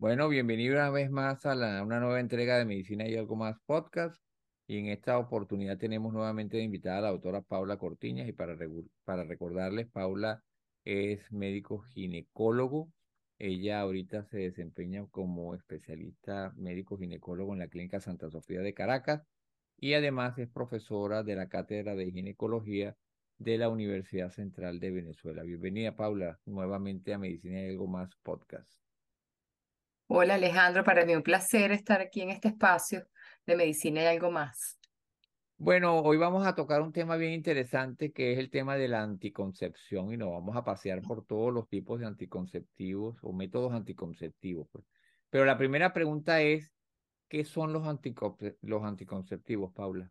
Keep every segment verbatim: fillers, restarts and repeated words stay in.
Bueno, bienvenido una vez más a la- una nueva entrega de Medicina y Algo Más podcast. Y en esta oportunidad tenemos nuevamente de invitada a la doctora Paula Cortiñas. Y para, regu- para recordarles, Paula es médico ginecólogo. Ella ahorita se desempeña como especialista médico ginecólogo en la Clínica Santa Sofía de Caracas. Y además es profesora de la Cátedra de Ginecología de la Universidad Central de Venezuela. Bienvenida, Paula, nuevamente a Medicina y Algo Más podcast. Hola Alejandro, para mí un placer estar aquí en este espacio de medicina y algo más. Bueno, hoy vamos a tocar un tema bien interesante que es el tema de la anticoncepción y nos vamos a pasear por todos los tipos de anticonceptivos o métodos anticonceptivos, pues. Pero la primera pregunta es, ¿qué son los anticonce- los anticonceptivos, Paula?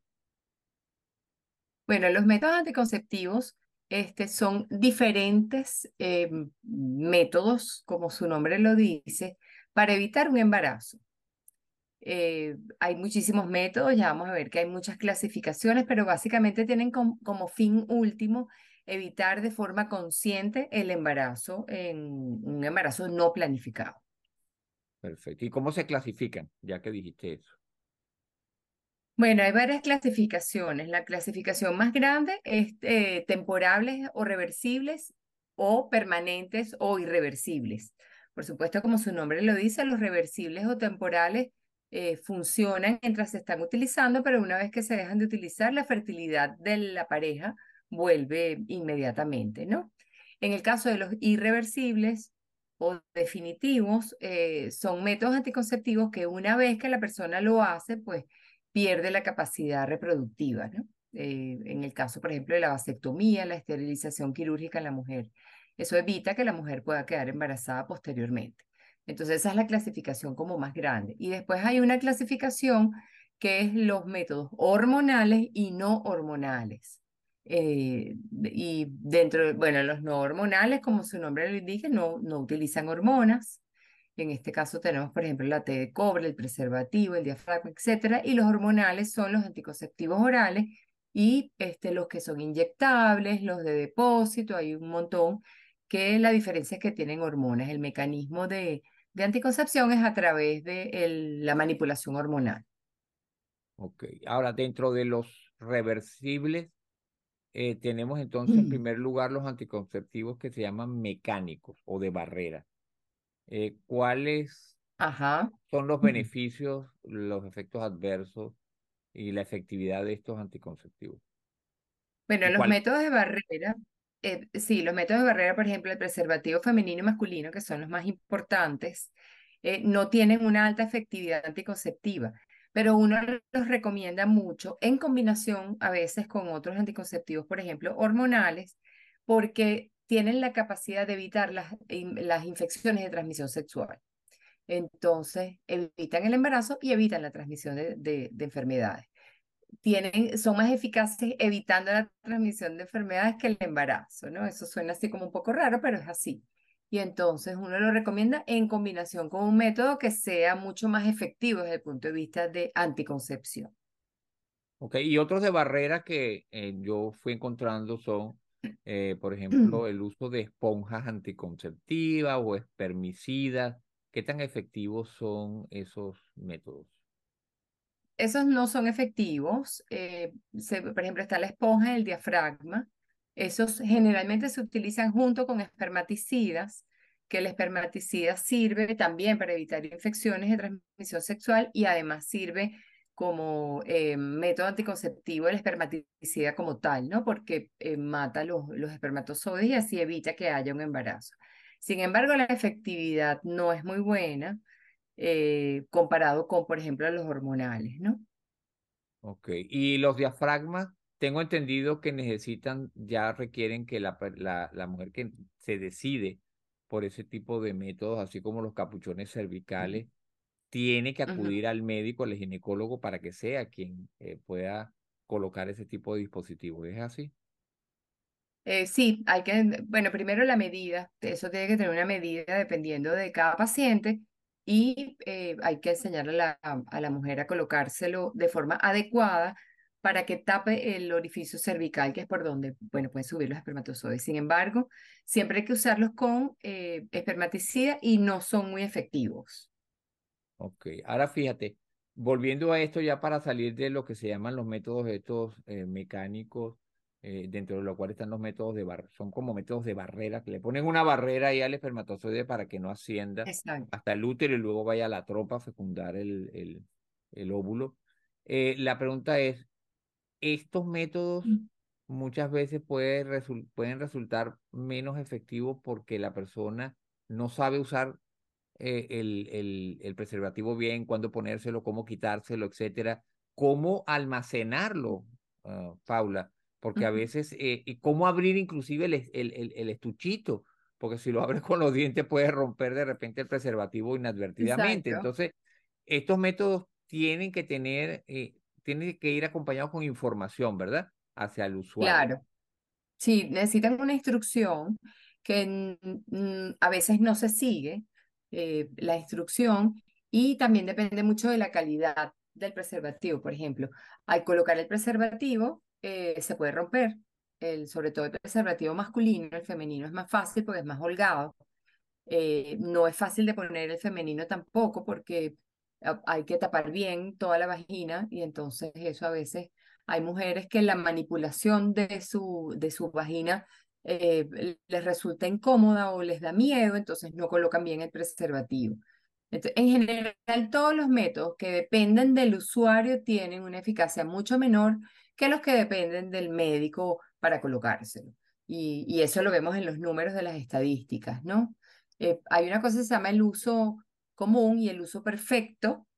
Bueno, los métodos anticonceptivos este, son diferentes eh, métodos, como su nombre lo dice, para evitar un embarazo. Eh, hay muchísimos métodos, ya vamos a ver que hay muchas clasificaciones, pero básicamente tienen com- como fin último evitar de forma consciente el embarazo en un embarazo no planificado. Perfecto. ¿Y cómo se clasifican? Ya que dijiste eso. Bueno, hay varias clasificaciones. La clasificación más grande es eh, temporables o reversibles o permanentes o irreversibles. Por supuesto, como su nombre lo dice, los reversibles o temporales eh, funcionan mientras se están utilizando, pero una vez que se dejan de utilizar, la fertilidad de la pareja vuelve inmediatamente, ¿no? En el caso de los irreversibles o definitivos, eh, son métodos anticonceptivos que una vez que la persona lo hace, pues pierde la capacidad reproductiva, ¿no? Eh, en el caso, por ejemplo, de la vasectomía, la esterilización quirúrgica en la mujer. Eso evita que la mujer pueda quedar embarazada posteriormente. Entonces, esa es la clasificación como más grande. Y después hay una clasificación que es los métodos hormonales y no hormonales. Eh, y dentro, de- bueno, los no hormonales, como su nombre lo indica, no, no utilizan hormonas. En este caso tenemos, por ejemplo, la T de cobre, el preservativo, el diafragma, etcétera. Y los hormonales son los anticonceptivos orales y este, los que son inyectables, los de depósito, hay un montón, que la diferencia es que tienen hormonas. El mecanismo de, de anticoncepción es a través de el- la manipulación hormonal. Ok. Ahora, dentro de los reversibles, eh, tenemos entonces en primer lugar los anticonceptivos que se llaman mecánicos o de barrera. Eh, ¿cuáles Ajá. son los beneficios, los efectos adversos y la efectividad de estos anticonceptivos? Bueno, ¿Y los cuál? métodos de barrera, eh, sí, los métodos de barrera, por ejemplo, el preservativo femenino y masculino, que son los más importantes, eh, no tienen una alta efectividad anticonceptiva, pero uno los recomienda mucho en combinación a veces con otros anticonceptivos, por ejemplo, hormonales, porque tienen la capacidad de evitar las, in- las infecciones de transmisión sexual. Entonces, evitan el embarazo y evitan la transmisión de de- de enfermedades. Tienen, son más eficaces evitando la transmisión de enfermedades que el embarazo, ¿no? Eso suena así como un poco raro, pero es así. Y entonces uno lo recomienda en combinación con un método que sea mucho más efectivo desde el punto de vista de anticoncepción. Ok, y otros de barrera que eh, yo fui encontrando son, eh, por ejemplo, el uso de esponjas anticonceptivas o espermicidas. ¿Qué tan efectivos son esos métodos? Esos no son efectivos. Eh, se- por ejemplo, está la esponja, el diafragma. Esos generalmente se utilizan junto con espermaticidas, que el espermaticida sirve también para evitar infecciones de transmisión sexual y además sirve como eh, método anticonceptivo el espermaticida como tal, ¿no? Porque eh, mata los, los espermatozoides y así evita que haya un embarazo. Sin embargo, la efectividad no es muy buena eh, comparado con, por ejemplo, los hormonales, ¿no? Ok, y los diafragmas, tengo entendido que necesitan, ya requieren que la, per- la, la mujer que se decide por ese tipo de métodos, así como los capuchones cervicales, tiene que Ujú. acudir al médico, al ginecólogo, para que sea quien eh, pueda colocar ese tipo de dispositivos. ¿Es así? Eh, sí, hay que, bueno, primero la medida, eso tiene que tener una medida dependiendo de cada paciente y eh, hay que enseñarle a la, a la mujer a colocárselo de forma adecuada para que tape el orificio cervical, que es por donde, bueno, pueden subir los espermatozoides. Sin embargo, siempre hay que usarlos con eh, espermaticida y no son muy efectivos. Ok, ahora fíjate, volviendo a esto ya para salir de lo que se llaman los métodos estos eh, mecánicos, eh, dentro de los cuales están los métodos de barrera, son como métodos de barrera, que le ponen una barrera ahí al espermatozoide para que no ascienda Exacto. hasta el útero y luego vaya a la tropa a fecundar el, el, el óvulo. Eh, la pregunta es, ¿estos métodos Mm. muchas veces puede resul- pueden resultar menos efectivos porque la persona no sabe usar eh, el, el, el preservativo bien, cuándo ponérselo, cómo quitárselo, etcétera, cómo almacenarlo, ah, Paula? Porque a Ujú. veces, eh, y cómo abrir inclusive el, es- el, el, el estuchito, porque si lo abres con los dientes puedes romper de repente el preservativo inadvertidamente. Exacto. Entonces, estos métodos tienen que tener, eh, tienen que ir acompañados con información, ¿verdad? Hacia el usuario. Claro. Sí, necesitan una instrucción que mm, mm, a veces no se sigue, eh, la instrucción, y también depende mucho de la calidad del preservativo. Por ejemplo, al colocar el preservativo, eh, se puede romper, el, sobre todo el preservativo masculino. El femenino es más fácil porque es más holgado. Eh, no es fácil de poner el femenino tampoco porque ah, hay que tapar bien toda la vagina, y entonces eso a veces hay mujeres que la manipulación de su, de su vagina eh, les resulta incómoda o les da miedo, entonces no colocan bien el preservativo. Entonces, en general, todos los métodos que dependen del usuario tienen una eficacia mucho menor que los que dependen del médico para colocárselo. Y, y eso lo vemos en los números de las estadísticas, ¿no? Eh, hay una cosa que se llama el uso común y el uso perfecto,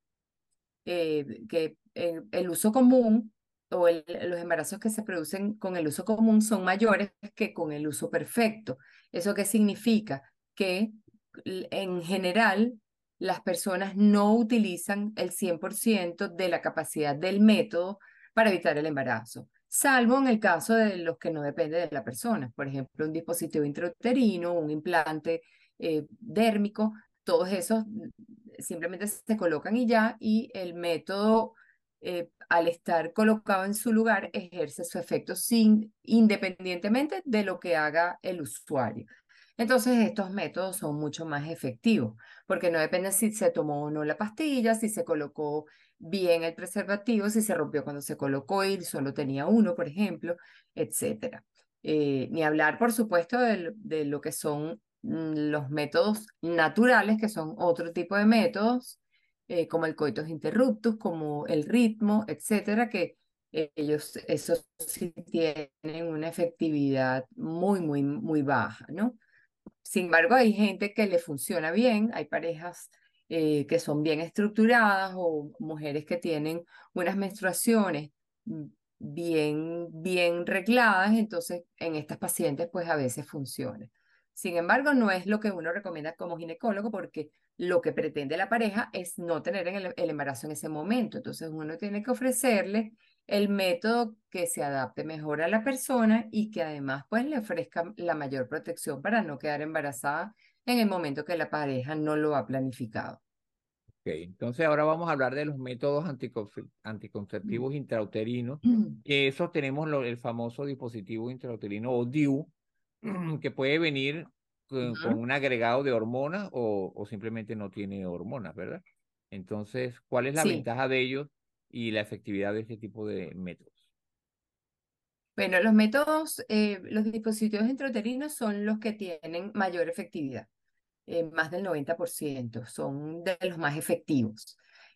eh, que eh, el uso común o el- los embarazos que se producen con el uso común son mayores que con el uso perfecto. ¿Eso qué significa? Que l- en general las personas no utilizan el cien por ciento de la capacidad del método para evitar el embarazo, salvo en el caso de los que no depende de la persona, por ejemplo, un dispositivo intrauterino, un implante eh, dérmico. Todos esos simplemente se colocan y ya, y el método, eh, al estar colocado en su lugar, ejerce su efecto sin, independientemente de lo que haga el usuario. Entonces, estos métodos son mucho más efectivos, porque no depende si se tomó o no la pastilla, si se colocó bien el preservativo, si se rompió cuando se colocó y solo tenía uno, por ejemplo, etcétera. Eh, ni hablar, por supuesto, de, de lo que son mm, los métodos naturales, que son otro tipo de métodos, eh, como el coitus interruptus, como el ritmo, etcétera, que eh, ellos, esos sí tienen una efectividad muy, muy, muy baja, ¿no? Sin embargo, hay gente que le funciona bien, hay parejas eh, que son bien estructuradas o mujeres que tienen unas menstruaciones mm, bien, bien regladas, entonces en estas pacientes pues a veces funciona. Sin embargo, no es lo que uno recomienda como ginecólogo, porque lo que pretende la pareja es no tener el, el embarazo en ese momento. Entonces uno tiene que ofrecerle el método que se adapte mejor a la persona y que además pues le ofrezca la mayor protección para no quedar embarazada en el momento que la pareja no lo ha planificado. Ok, entonces ahora vamos a hablar de los métodos anticonce- anticonceptivos intrauterinos. Que eso tenemos lo- el famoso dispositivo intrauterino o D I U, que puede venir con, con Ujú. un agregado de hormonas o, o simplemente no tiene hormonas, ¿verdad? Entonces, ¿cuál es la Sí, ventaja de ellos y la efectividad de este tipo de métodos? bueno, los métodos, eh, los dispositivos intrauterinos son los que tienen mayor efectividad, eh, más del noventa por ciento, son de los más efectivos.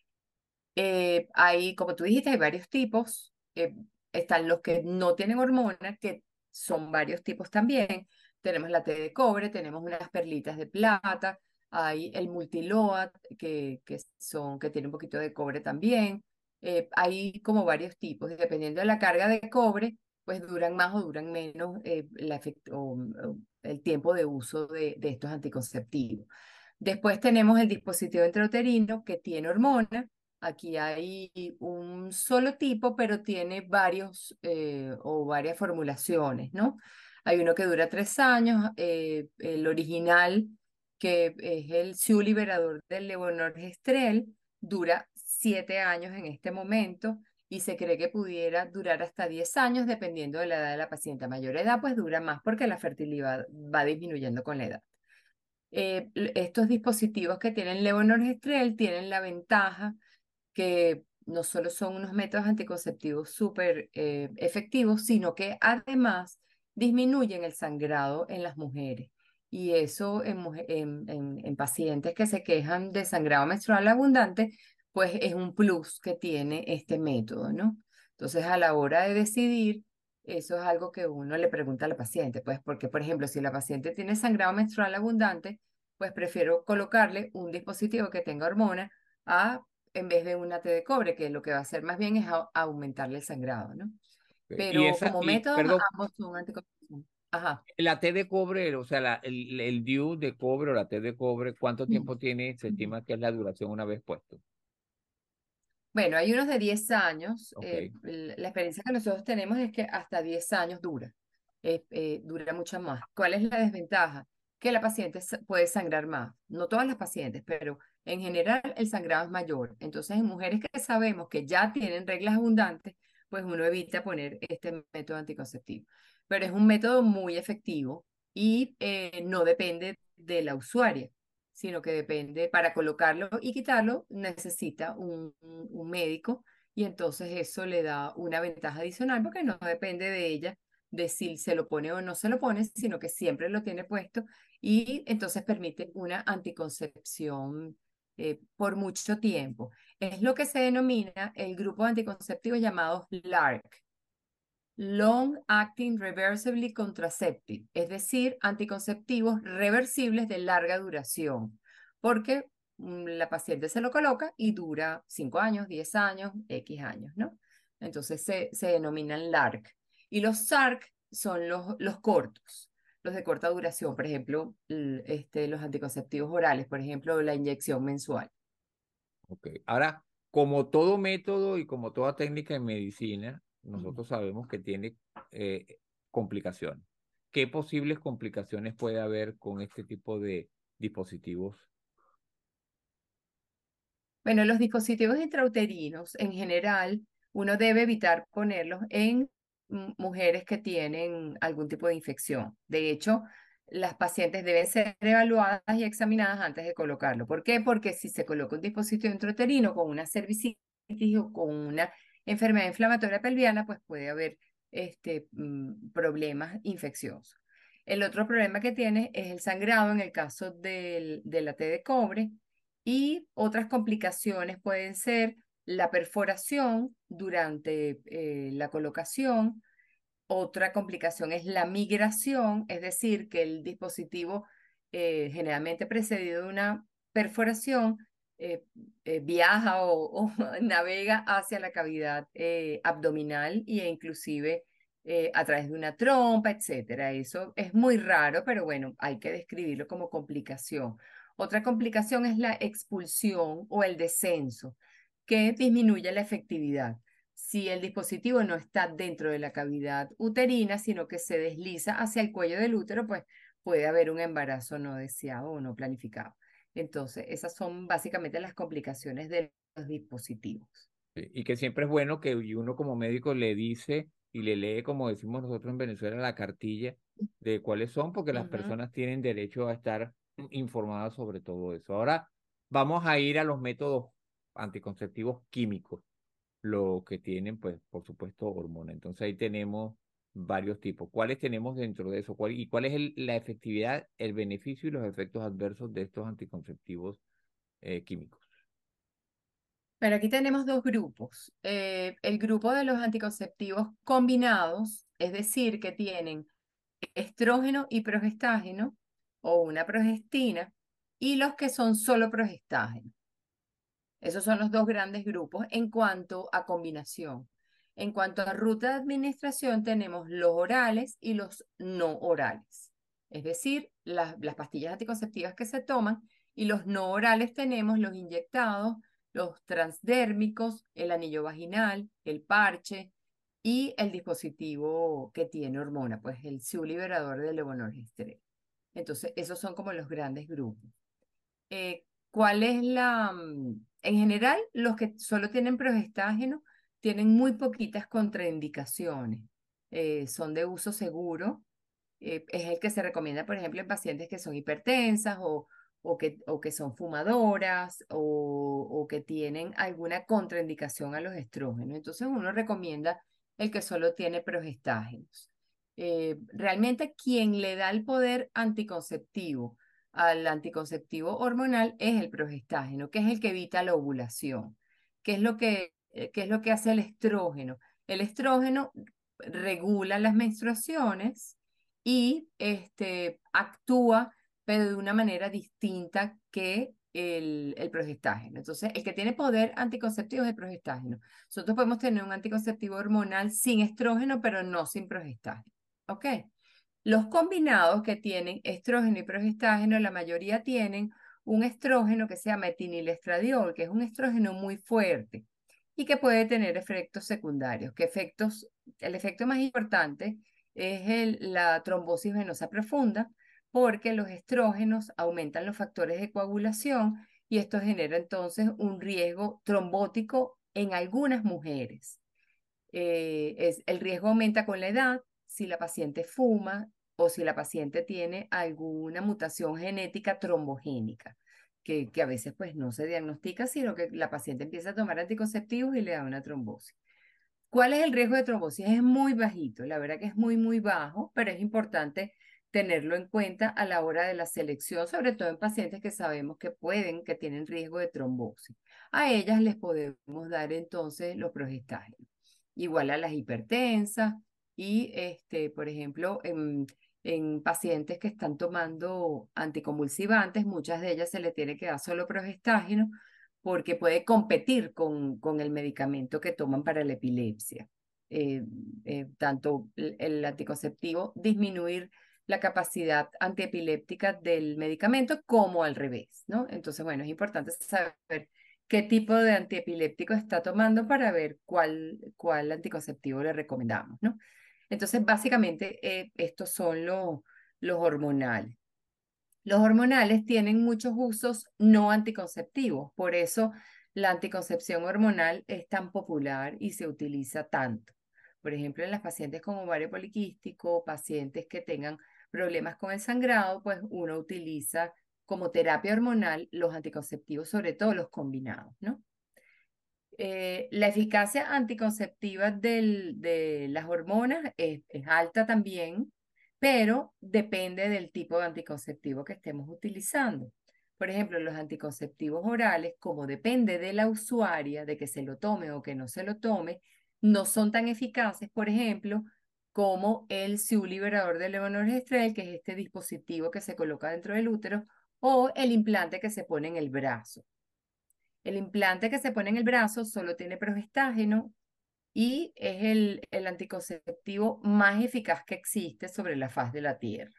Eh, hay, como tú dijiste, hay varios tipos. Eh, están los que no tienen hormonas, que son varios tipos también. Tenemos la T de cobre, tenemos unas perlitas de plata, hay el multiload, que, que son, que tiene un poquito de cobre también. Eh, hay como varios tipos, y dependiendo de la carga de cobre, pues duran más o duran menos eh, la efect- o, o el tiempo de uso de, de estos anticonceptivos. Después tenemos el dispositivo intrauterino que tiene hormonas. Aquí hay un solo tipo, pero tiene varios eh, o varias formulaciones, ¿no? Hay uno que dura tres años, eh, el original, que es el S I U liberador del levonorgestrel, dura siete años en este momento, y se cree que pudiera durar hasta diez años dependiendo de la edad de la paciente. A mayor edad, pues dura más porque la fertilidad va disminuyendo con la edad. Eh, estos dispositivos que tienen levonorgestrel tienen la ventaja que no solo son unos métodos anticonceptivos súper eh, efectivos, sino que además disminuyen el sangrado en las mujeres. Y eso en, muje- en, en- en pacientes que se quejan de sangrado menstrual abundante, pues es un plus que tiene este método, ¿no? Entonces, a la hora de decidir, eso es algo que uno le pregunta a la paciente, pues porque, por ejemplo, si la paciente tiene sangrado menstrual abundante, pues prefiero colocarle un dispositivo que tenga hormona a en vez de una T de cobre, que lo que va a hacer más bien es a- aumentarle el sangrado, ¿no? Ok. Y Pero esa, como y métodos, perdón, ambos son anticonceptivos. Ajá. la T de cobre, o sea, la, el, el D I U de cobre o la T de cobre, ¿cuánto tiempo tiene? Se estima que es la duración una vez puesto. Bueno, hay unos de diez años. Ok, Eh, l- la experiencia que nosotros tenemos es que hasta diez años dura. Eh, eh, dura mucho más. ¿Cuál es la desventaja? Que la paciente sa- puede sangrar más. No todas las pacientes, pero en general el sangrado es mayor. Entonces, en mujeres que sabemos que ya tienen reglas abundantes, pues uno evita poner este método anticonceptivo. Pero es un método muy efectivo y eh, no depende de la usuaria, sino que depende, para colocarlo y quitarlo, necesita un, un- un médico y entonces eso le da una ventaja adicional porque no depende de ella de si se lo pone o no se lo pone, sino que siempre lo tiene puesto y entonces permite una anticoncepción eh, por mucho tiempo. Es lo que se denomina el grupo anticonceptivo llamado LARC. Long Acting Reversibly Contraceptive, es decir, anticonceptivos reversibles de larga duración, porque mm, la paciente se lo coloca y dura cinco años, diez años, X años, ¿no? Entonces se, se denominan LARC. Y los SARC son los, los cortos, los de corta duración, por ejemplo, l- este, los anticonceptivos orales, por ejemplo, la inyección mensual. ok. Ahora, como todo método y como toda técnica en medicina, Ujú. nosotros sabemos que tiene eh, complicaciones. ¿Qué posibles complicaciones puede haber con este tipo de dispositivos? Bueno, los dispositivos intrauterinos en general, uno debe evitar ponerlos en mm, mujeres que tienen algún tipo de infección. De hecho, las pacientes deben ser evaluadas y examinadas antes de colocarlo. ¿Por qué? Porque si se coloca un dispositivo intrauterino con una cervicitis o con una enfermedad inflamatoria pelviana, pues puede haber este, mm, problemas infecciosos. El otro problema que tiene es el sangrado en el caso del, de la T de cobre y otras complicaciones pueden ser la perforación durante eh, la colocación. Otra complicación es la migración, es decir, que el dispositivo eh, generalmente precedido de una perforación eh, eh, viaja o, o navega hacia la cavidad eh, abdominal e inclusive eh, a través de una trompa, etcétera. Eso es muy raro, pero bueno, hay que describirlo como complicación. Otra complicación es la expulsión o el descenso, que disminuye la efectividad si el dispositivo no está dentro de la cavidad uterina, sino que se desliza hacia el cuello del útero, pues puede haber un embarazo no deseado o no planificado. Entonces, esas son básicamente las complicaciones de los dispositivos. Sí, y que siempre es bueno que uno como médico le dice y le lee, como decimos nosotros en Venezuela, la cartilla de cuáles son, porque las Ujú. personas tienen derecho a estar informadas sobre todo eso. Ahora vamos a ir a los métodos anticonceptivos químicos, lo que tienen, pues, por supuesto, hormona. Entonces ahí tenemos varios tipos. ¿Cuáles tenemos dentro de eso? ¿Cuál, y cuál es el- la efectividad, el beneficio y los efectos adversos de estos anticonceptivos eh, químicos? Pero aquí tenemos dos grupos. Eh, el grupo de los anticonceptivos combinados, es decir, que tienen estrógeno y progestágeno o una progestina, y los que son solo progestágeno. Esos son los dos grandes grupos en cuanto a combinación. En cuanto a ruta de administración, tenemos los orales y los no orales. Es decir, las, las pastillas anticonceptivas que se toman y los no orales tenemos los inyectados, los transdérmicos, el anillo vaginal, el parche y el dispositivo que tiene hormona, pues el S U liberador de levonorgestrel. Entonces, esos son como los grandes grupos. eh, ¿Cuál es la... mm, En general, los que solo tienen progestágeno tienen muy poquitas contraindicaciones. Eh, son de uso seguro eh, es el que se recomienda, por ejemplo, en pacientes que son hipertensas o, o, que, o que son fumadoras o, o que tienen alguna contraindicación a los estrógenos. Entonces uno recomienda el que solo tiene progestágenos. Eh, realmente quien le da el poder anticonceptivo al anticonceptivo hormonal es el progestágeno, que es el que evita la ovulación. ¿Qué es lo que, eh, qué es lo que hace el estrógeno? El estrógeno regula las menstruaciones y este, actúa, pero de una manera distinta que el, el progestágeno. Entonces, el que tiene poder anticonceptivo es el progestágeno. Nosotros podemos tener un anticonceptivo hormonal sin estrógeno, pero no sin progestágeno. ¿Ok? Los combinados que tienen estrógeno y progestágeno, la mayoría tienen un estrógeno que se llama etinilestradiol, que es un estrógeno muy fuerte y que puede tener efectos secundarios. Que efectos, el efecto más importante es el, la trombosis venosa profunda, porque los estrógenos aumentan los factores de coagulación y esto genera entonces un riesgo trombótico en algunas mujeres. Eh, es, el riesgo aumenta con la edad, si la paciente fuma o si la paciente tiene alguna mutación genética trombogénica, que, que a veces pues no se diagnostica, sino que la paciente empieza a tomar anticonceptivos y le da una trombosis. ¿Cuál es el riesgo de trombosis? Es muy bajito, la verdad que es muy, muy bajo, pero es importante tenerlo en cuenta a la hora de la selección, sobre todo en pacientes que sabemos que pueden, que tienen riesgo de trombosis. A ellas les podemos dar entonces los progestágenos, igual a las hipertensas y, este, por ejemplo, en, en pacientes que están tomando anticonvulsivantes, muchas de ellas se le tiene que dar solo progestágeno porque puede competir con, con el medicamento que toman para la epilepsia. Eh, eh, tanto el, el anticonceptivo disminuir la capacidad antiepiléptica del medicamento como al revés, ¿no? Entonces, bueno, es importante saber qué tipo de antiepiléptico está tomando para ver cuál, cuál anticonceptivo le recomendamos, ¿no? Entonces, básicamente, eh, estos son los, los hormonales. Los hormonales tienen muchos usos no anticonceptivos, por eso la anticoncepción hormonal es tan popular y se utiliza tanto. Por ejemplo, en las pacientes con ovario poliquístico, pacientes que tengan problemas con el sangrado, pues uno utiliza como terapia hormonal los anticonceptivos, sobre todo los combinados, ¿no? Eh, la eficacia anticonceptiva del- de las hormonas es, es alta también, pero depende del tipo de anticonceptivo que estemos utilizando. Por ejemplo, los anticonceptivos orales, como depende de la usuaria, de que se lo tome o que no se lo tome, no son tan eficaces, por ejemplo, como el S I U liberador de levonorgestrel, que es este dispositivo que se coloca dentro del útero, o el implante que se pone en el brazo. El implante que se pone en el brazo solo tiene progestágeno y es el, el anticonceptivo más eficaz que existe sobre la faz de la Tierra.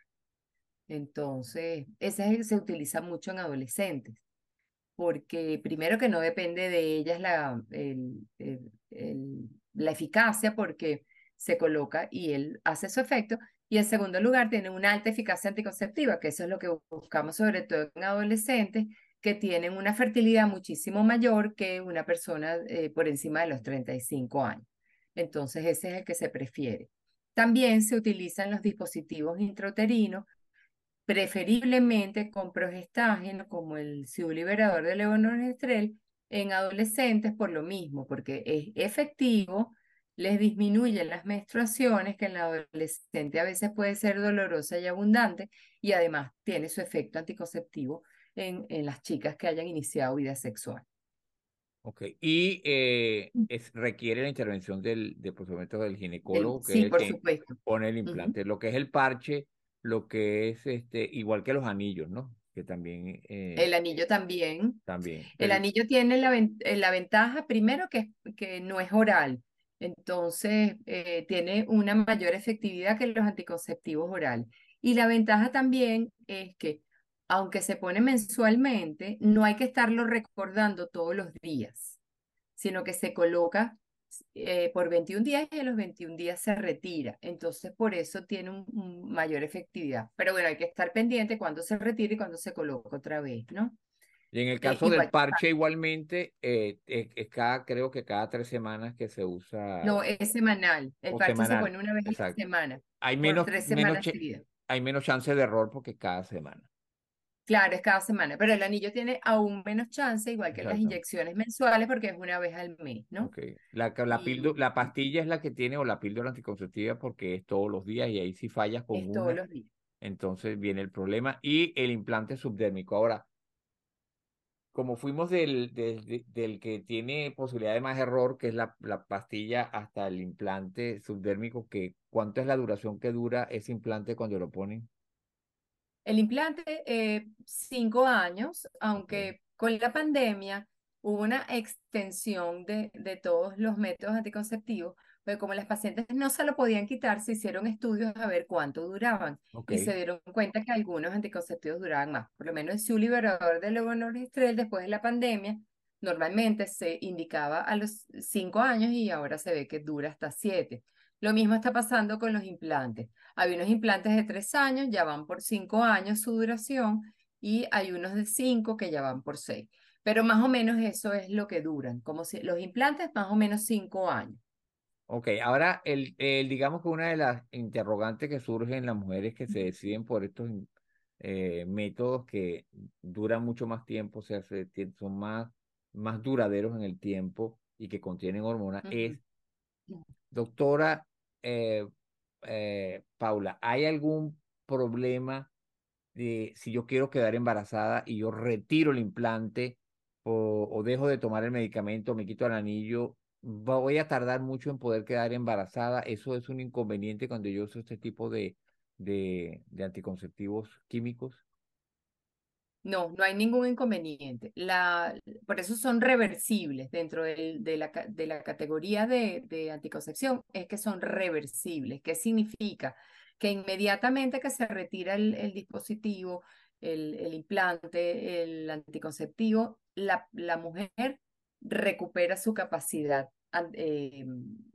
Entonces, ese es el que se utiliza mucho en adolescentes, porque primero que no depende de ellas la, el- el- el- la eficacia, porque se coloca y él hace su efecto, y en segundo lugar tiene una alta eficacia anticonceptiva, que eso es lo que buscamos sobre todo en adolescentes, que tienen una fertilidad muchísimo mayor que una persona eh, por encima de los treinta y cinco años. Entonces, ese es el que se prefiere. También se utilizan los dispositivos intrauterinos preferiblemente con progestágeno, como el S I U liberador de levonorgestrel, en adolescentes por lo mismo, porque es efectivo, les disminuye las menstruaciones, que en la adolescente a veces puede ser dolorosa y abundante, y además tiene su efecto anticonceptivo en, en las chicas que hayan iniciado vida sexual. Ok, y eh, es, requiere la intervención del, de, por supuesto, del Del- ginecólogo, que es sí, el por que supuesto. pone el Ujú. implante, lo que es el parche, lo que es este, igual que los anillos, ¿no? Que también, eh, El anillo también. también. El Pero, anillo tiene la, ven- eh, la ventaja, primero, que, que no es oral, entonces eh, tiene una mayor efectividad que los anticonceptivos orales. Y la ventaja también es que, aunque se pone mensualmente, no hay que estarlo recordando todos los días, sino que se coloca eh, por veintiún días y a los veintiún días se retira. Entonces, por eso tiene un, un mayor efectividad. Pero bueno, hay que estar pendiente cuando se retira y cuando se coloca otra vez, ¿no? y en el Eh, caso del igual. parche, igualmente, eh, es, es cada, creo que cada tres semanas que se usa, No, es semanal. El o parche se semanal, pone una vez a la exacto. semana, Hay por menos, tres menos, semanas che- seguidas. hay menos chance de error porque es cada semana. Claro, es cada semana, pero el anillo tiene aún menos chance, igual que las Exacto. inyecciones mensuales, porque es una vez al mes, ¿no? Ok. La, ca- la, píldo- Y la pastilla es la que tiene, o la píldora anticonceptiva, porque es todos los días y ahí si fallas con es todos una, los días. entonces viene el problema. Y el implante subdérmico. Ahora, como fuimos del, del, de- del que tiene posibilidad de más error, que es la, la pastilla, hasta el implante subdérmico, que ¿cuánto es la duración que dura ese implante cuando lo ponen? El implante, eh, cinco años, Ok, aunque con la pandemia hubo una extensión de, de todos los métodos anticonceptivos, pero como las pacientes no se lo podían quitar, se hicieron estudios a ver cuánto duraban ok, y se dieron cuenta que algunos anticonceptivos duraban más. Por lo menos el S I U liberador de levonorgestrel después de la pandemia, normalmente se indicaba a los cinco años y ahora se ve que dura hasta siete. Lo mismo está pasando con los implantes. Hay unos implantes de tres años, ya van por cinco años su duración, y hay unos de cinco que ya van por seis. Pero más o menos eso es lo que duran, como si los implantes más o menos cinco años. ok. Ahora, el, el, digamos que una de las interrogantes que surgen en las mujeres que se deciden por estos eh, métodos que duran mucho más tiempo, o sea, se tien- son más, más duraderos en el tiempo y que contienen hormonas, Ujú. es, doctora eh, eh, Paula, ¿hay algún problema de si yo quiero quedar embarazada y yo retiro el implante o, o dejo de tomar el medicamento, me quito el anillo, va- voy a tardar mucho en poder quedar embarazada? Eso es un inconveniente cuando yo uso este tipo de, de, de anticonceptivos químicos. No, no hay ningún inconveniente. La, por eso son reversibles dentro del- de la, ca- de la categoría de, de anticoncepción, es que son reversibles. ¿Qué significa? Que inmediatamente que se retira el, el dispositivo, el, el implante, el anticonceptivo, la, la mujer recupera su capacidad an- eh,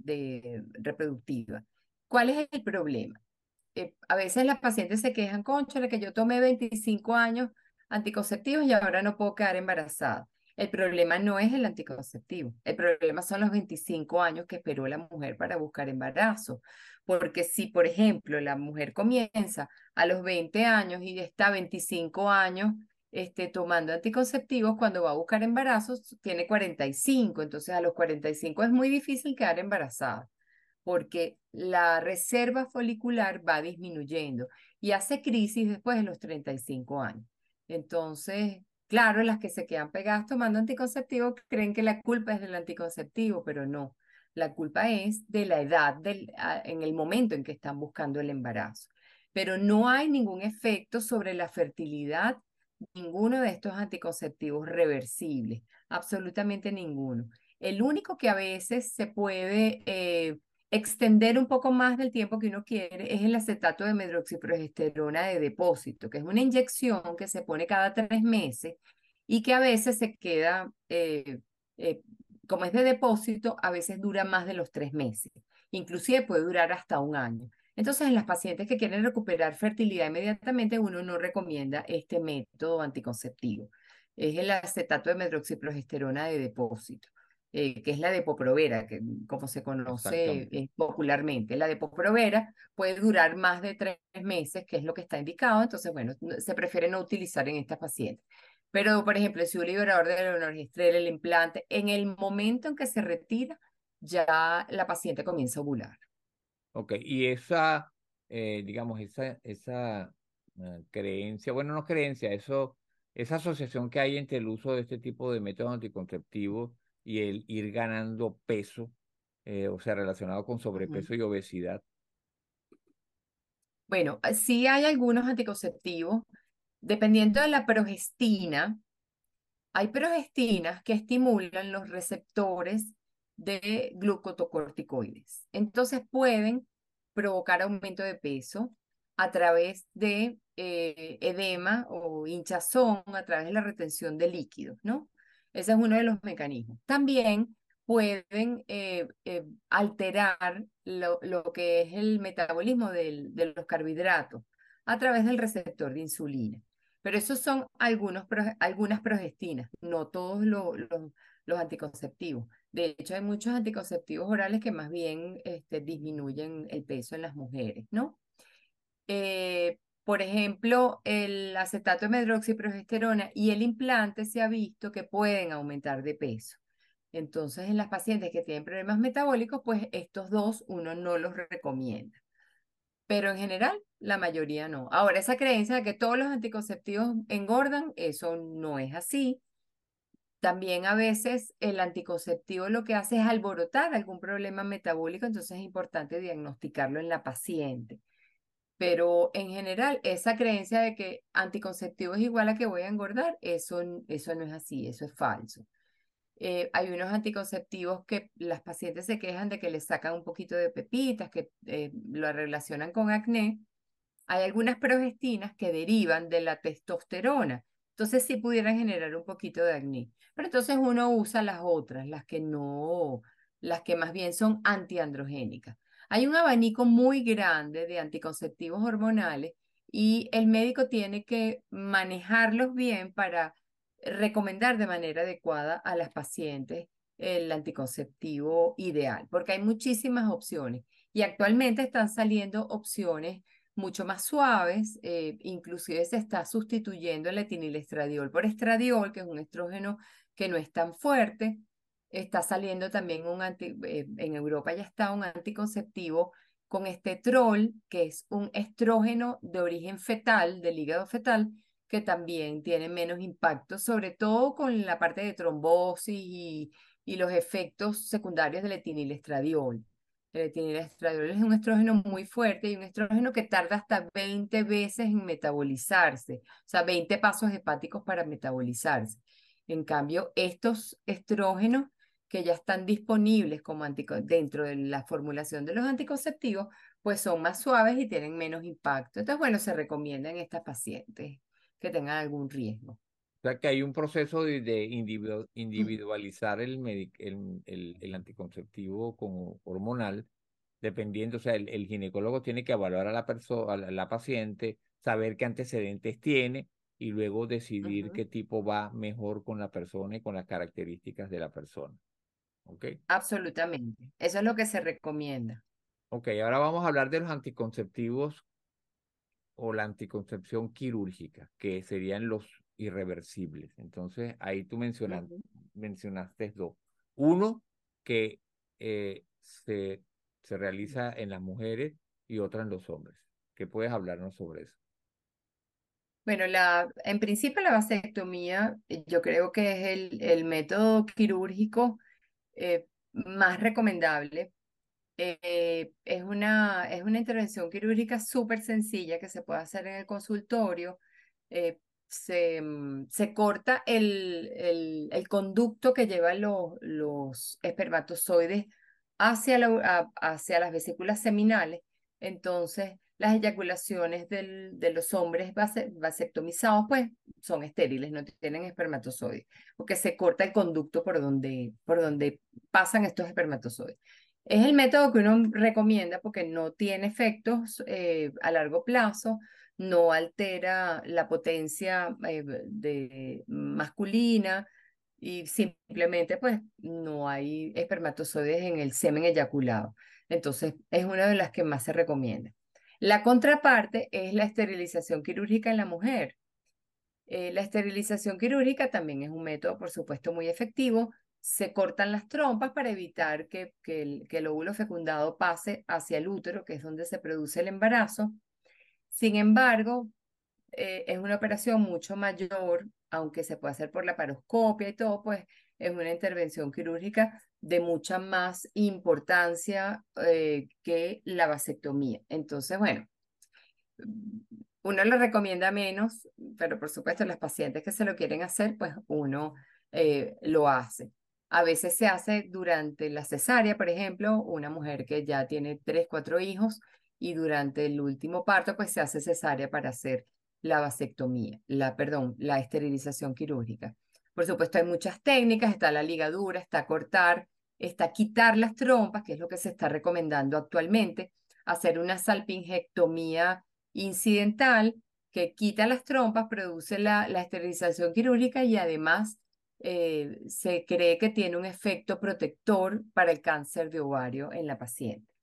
de reproductiva. ¿Cuál es el problema? Eh, a veces las pacientes se quejan, cónchale, que yo tomé veinticinco años anticonceptivos y ahora no puedo quedar embarazada. El problema no es el anticonceptivo, el problema son los veinticinco años que esperó la mujer para buscar embarazo. Porque si, por ejemplo, la mujer comienza a los veinte años y está veinticinco años este, tomando anticonceptivos, cuando va a buscar embarazo tiene cuarenta y cinco, entonces a los cuarenta y cinco es muy difícil quedar embarazada porque la reserva folicular va disminuyendo y hace crisis después de los treinta y cinco años. Entonces, claro, las que se quedan pegadas tomando anticonceptivo creen que la culpa es del anticonceptivo, pero no. La culpa es de la edad del, a- en el momento en que están buscando el embarazo. Pero no hay ningún efecto sobre la fertilidad, ninguno de estos anticonceptivos reversibles, absolutamente ninguno. El único que a veces se puede eh, extender un poco más del tiempo que uno quiere es el acetato de medroxiprogesterona de depósito, que es una inyección que se pone cada tres meses y que a veces se queda, eh, eh, como es de depósito, a veces dura más de los tres meses, inclusive puede durar hasta un año. Entonces, en las pacientes que quieren recuperar fertilidad inmediatamente, uno no recomienda este método anticonceptivo. Es el acetato de medroxiprogesterona de depósito, eh, que es la Depo-Provera, que como se conoce Exactamente. eh, popularmente. La Depo-Provera puede durar más de tres meses, que es lo que está indicado, entonces, bueno, no- se prefiere no utilizar en estas pacientes. Pero, por ejemplo, si un liberador de levonorgestrel, el implante, en el momento en que se retira, ya la paciente comienza a ovular. Ok, y esa, eh, digamos, esa, esa eh, creencia, bueno, no creencia, eso, esa asociación que hay entre el uso de este tipo de métodos anticonceptivos y el ir ganando peso, eh, o sea, relacionado con Ujú. sobrepeso y obesidad. Bueno, eh, sí hay algunos anticonceptivos, dependiendo de la progestina. Hay progestinas que estimulan los receptores de glucocorticoides. Entonces pueden provocar aumento de peso a través de eh, edema o hinchazón, a través de la retención de líquidos, ¿no? Ese es uno de los mecanismos. También pueden eh, eh, alterar lo, lo que es el metabolismo del- de los carbohidratos a través del receptor de insulina. Pero esos son algunos, pro- algunas progestinas, no todos lo- lo- los anticonceptivos. De hecho, hay muchos anticonceptivos orales que más bien este, disminuyen el peso en las mujeres, ¿no? eh, por ejemplo, el acetato de medroxiprogesterona y el implante se ha visto que pueden aumentar de peso. Entonces, en las pacientes que tienen problemas metabólicos, pues estos dos uno no los recomienda. Pero en general, la mayoría no. Ahora, esa creencia de que todos los anticonceptivos engordan, eso no es así. También a veces el anticonceptivo lo que hace es alborotar algún problema metabólico, entonces es importante diagnosticarlo en la paciente. Pero en general, esa creencia de que anticonceptivo es igual a que voy a engordar, eso, eso no es así, eso es falso. Eh, hay unos anticonceptivos que las pacientes se quejan de que les sacan un poquito de pepitas, que eh, lo relacionan con acné. Hay algunas progestinas que derivan de la testosterona. Entonces sí pudieran generar un poquito de acné. Pero entonces uno usa las otras, las que no, las que más bien son antiandrogénicas. Hay un abanico muy grande de anticonceptivos hormonales y el médico tiene que manejarlos bien para recomendar de manera adecuada a las pacientes el anticonceptivo ideal, porque hay muchísimas opciones y actualmente están saliendo opciones mucho más suaves, eh, inclusive se está sustituyendo el etinilestradiol por estradiol, que es un estrógeno que no es tan fuerte. Está saliendo también un anti, eh, en Europa ya está un anticonceptivo con estetrol, que es un estrógeno de origen fetal, del hígado fetal, que también tiene menos impacto, sobre todo con la parte de trombosis y, y los efectos secundarios del etinilestradiol. El etinilestradiol es un estrógeno muy fuerte y un estrógeno que tarda hasta veinte veces en metabolizarse, o sea, veinte pasos hepáticos para metabolizarse. En cambio, estos estrógenos que ya están disponibles como antico- dentro de la formulación de los anticonceptivos, pues son más suaves y tienen menos impacto. Entonces, bueno, se recomienda en estas pacientes que tengan algún riesgo. O sea que hay un proceso de, de individu- individualizar el, medi- el, el, el anticonceptivo como hormonal, dependiendo, o sea, el, el ginecólogo tiene que evaluar a la persona, a la, la paciente, saber qué antecedentes tiene y luego decidir Ujú. qué tipo va mejor con la persona y con las características de la persona. ¿Ok? Absolutamente. Eso es lo que se recomienda. Ok, ahora vamos a hablar de los anticonceptivos o la anticoncepción quirúrgica, que serían los irreversibles. Entonces, ahí tú mencionas, Ujú. mencionaste dos. Uno, que eh, se, se realiza en las mujeres y otra en los hombres. ¿Qué puedes hablarnos sobre eso? Bueno, la, en principio la vasectomía, eh, yo creo que es el, el método quirúrgico eh, más recomendable. Eh, es una, es una intervención quirúrgica súper sencilla que se puede hacer en el consultorio. Eh, se, mm, se corta el, el, el conducto que lleva los, los espermatozoides hacia, la, a- hacia las vesículas seminales. Entonces, las eyaculaciones del- de los hombres vase- vasectomizados, pues, son estériles, no tienen espermatozoides, porque se corta el conducto por donde, por donde pasan estos espermatozoides. Es el método que uno recomienda porque no tiene efectos eh, a largo plazo, no altera la potencia eh, de masculina y simplemente pues no hay espermatozoides en el semen eyaculado. Entonces es una de las que más se recomienda. La contraparte es la esterilización quirúrgica en la mujer. Eh, la esterilización quirúrgica también es un método, por supuesto, muy efectivo. Se cortan las trompas para evitar que, que el, que el óvulo fecundado pase hacia el útero, que es donde se produce el embarazo. Sin embargo, eh, es una operación mucho mayor, aunque se puede hacer por la paroscopia y todo, pues es una intervención quirúrgica de mucha más importancia eh, que la vasectomía. Entonces, bueno, uno lo recomienda menos, pero por supuesto las pacientes que se lo quieren hacer, pues uno eh, lo hace. A veces se hace durante la cesárea, por ejemplo, una mujer que ya tiene tres, cuatro hijos y durante el último parto, pues se hace cesárea para hacer la vasectomía, la, perdón, la esterilización quirúrgica. Por supuesto, hay muchas técnicas, está la ligadura, está cortar, está quitar las trompas, que es lo que se está recomendando actualmente, hacer una salpingectomía incidental que quita las trompas, produce la, la esterilización quirúrgica y además eh, se cree que tiene un efecto protector para el cáncer de ovario en la paciente.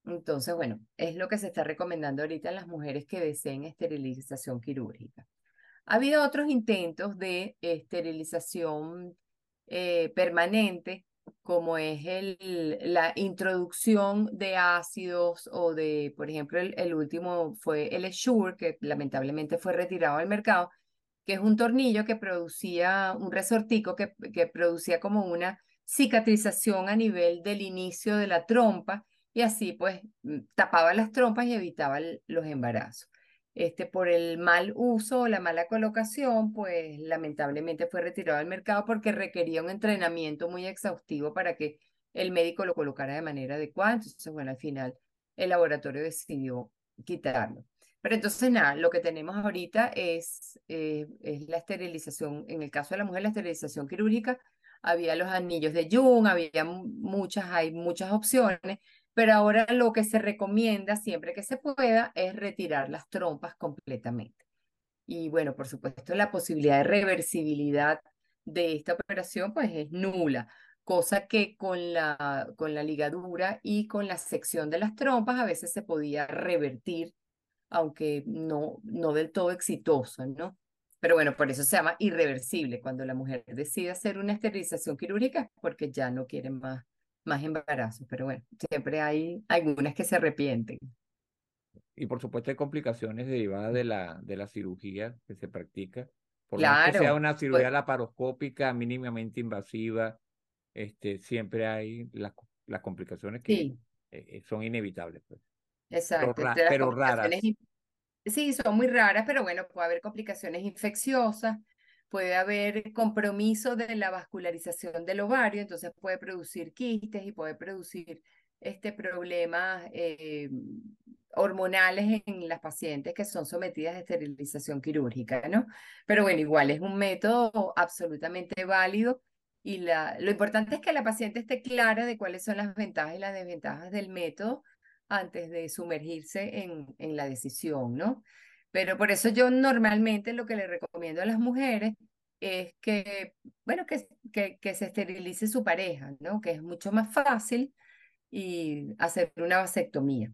Entonces, bueno, es lo que se está recomendando ahorita en las mujeres que deseen esterilización quirúrgica. Ha habido otros intentos de esterilización eh, permanente, como es el, la introducción de ácidos o de, por ejemplo, el, el último fue el Essure, que lamentablemente fue retirado del mercado, que es un tornillo que producía, un resortico que, que producía como una cicatrización a nivel del inicio de la trompa y así pues mm, tapaba las trompas y evitaba el- los embarazos. Este, por el mal uso o la mala colocación, pues lamentablemente fue retirado del mercado porque requería un entrenamiento muy exhaustivo para que el médico lo colocara de manera adecuada. Entonces, bueno, al final el laboratorio decidió quitarlo. Pero entonces, nada, lo que tenemos ahorita es, eh, es la esterilización, en el caso de la mujer, la esterilización quirúrgica. Había los anillos de Jung, había muchas, hay muchas opciones, pero ahora lo que se recomienda siempre que se pueda es retirar las trompas completamente. Y bueno, por supuesto, la posibilidad de reversibilidad de esta operación pues es nula, cosa que con la, con la ligadura y con la sección de las trompas a veces se podía revertir, aunque no, no del todo exitoso, ¿no? Pero bueno, por eso se llama irreversible. Cuando la mujer decide hacer una esterilización quirúrgica es porque ya no quiere más, más embarazos. Pero bueno, siempre hay algunas que se arrepienten. Y por supuesto hay complicaciones derivadas de la, de la cirugía que se practica. Por más que sea Claro, una cirugía pues laparoscópica mínimamente invasiva, este, siempre hay las, las complicaciones que sí, eh, eh, son inevitables, pues. Pero, exacto. ra- Entre las pero complicaciones, raras. sí, son muy raras, pero bueno, puede haber complicaciones infecciosas, puede haber compromiso de la vascularización del ovario, entonces puede producir quistes y puede producir este, problemas eh, hormonales en las pacientes que son sometidas a esterilización quirúrgica, ¿no? Pero bueno, igual es un método absolutamente válido y la, lo importante es que la paciente esté clara de cuáles son las ventajas y las desventajas del método antes de sumergirse en, en la decisión, ¿no? Pero por eso yo normalmente lo que le recomiendo a las mujeres es que, bueno, que, que, que se esterilice su pareja, ¿no? Que es mucho más fácil y hacer una vasectomía.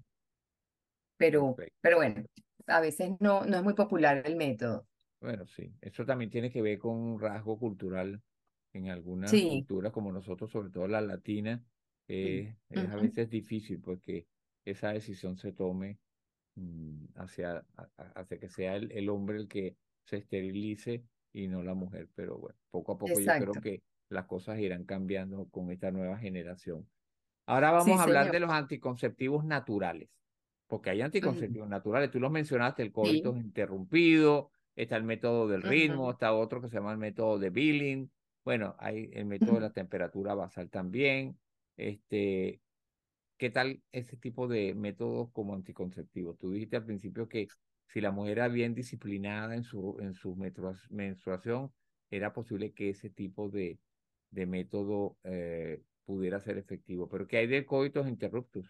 Pero, Perfecto. pero bueno, a veces no, no es muy popular el método. Bueno, sí. Eso también tiene que ver con un rasgo cultural en algunas Sí. culturas como nosotros, sobre todo la latina, Sí. eh, es a Ujú. veces difícil porque esa decisión se tome mm, hacia, a- a- hacia que sea el, el hombre el que se esterilice y no la mujer. Pero bueno, poco a poco yo creo Exacto. que las cosas irán cambiando con esta nueva generación. Ahora Sí, vamos a hablar señor. de los anticonceptivos naturales, porque hay Ujú. anticonceptivos naturales. Tú los mencionaste, el coito Sí. interrumpido, está el método del ritmo, Ujú. está otro que se llama el método de Billing. Bueno, hay el método de la temperatura basal también. Este, ¿qué tal ese tipo de métodos como anticonceptivos? Tú dijiste al principio que si la mujer era bien disciplinada en su, en su menstrua- menstruación, era posible que ese tipo de, de método eh, pudiera ser efectivo. Pero ¿qué hay de coitos interruptus?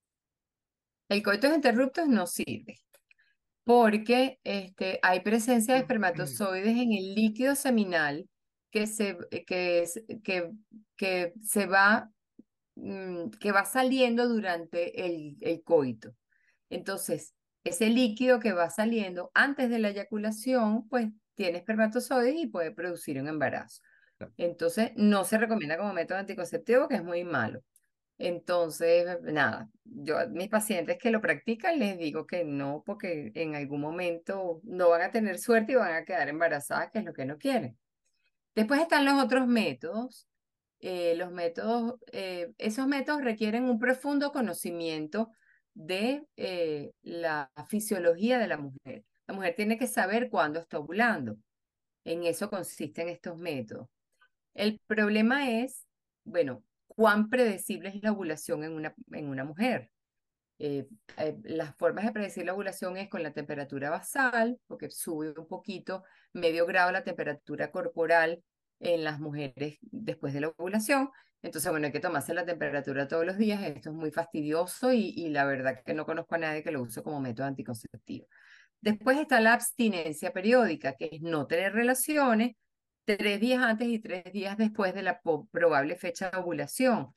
El coitus interruptus no sirve, porque este, hay presencia de espermatozoides en el líquido seminal que se, que, es- que, que se va, mm, que va saliendo durante el, el coito. Entonces, ese líquido que va saliendo antes de la eyaculación, pues tiene espermatozoides y puede producir un embarazo. Entonces, no se recomienda como método anticonceptivo, que es muy malo. Entonces, nada, yo a mis pacientes que lo practican les digo que no, porque en algún momento no van a tener suerte y van a quedar embarazadas, que es lo que no quieren. Después están los otros métodos. Eh, los métodos, eh, esos métodos requieren un profundo conocimiento de eh, la fisiología de la mujer. La mujer tiene que saber cuándo está ovulando. En eso consisten estos métodos. El problema es, bueno, cuán predecible es la ovulación en una, en una mujer. Eh, eh, las formas de predecir la ovulación es con la temperatura basal, porque sube un poquito, medio grado la temperatura corporal en las mujeres después de la ovulación. Entonces, bueno, hay que tomarse la temperatura todos los días. Esto es muy fastidioso y, y la verdad que no conozco a nadie que lo use como método anticonceptivo. Después está la abstinencia periódica, que es no tener relaciones tres días antes y tres días después de la po- probable fecha de ovulación.